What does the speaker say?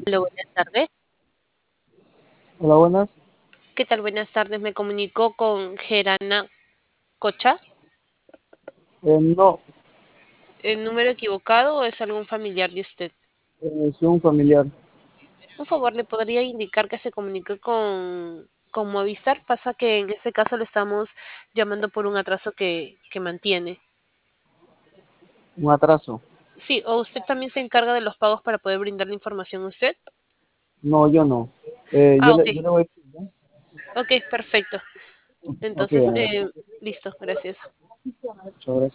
Hola, buenas tardes. Hola, buenas. ¿Qué tal? Buenas tardes. Me comunico con Gerana Cocha. No, ¿El número equivocado o es algún familiar de usted? soy un familiar. Por favor, ¿le podría indicar que se comunique con Movistar? Pasa que en este caso le estamos llamando por un atraso que mantiene. Un atraso. Sí, o usted también se encarga de los pagos para poder brindar la información a usted. No, yo no. Ah, ok. Yo le voy a decir, ¿no? Ok, perfecto. Ok, Entonces, listo, gracias. sobre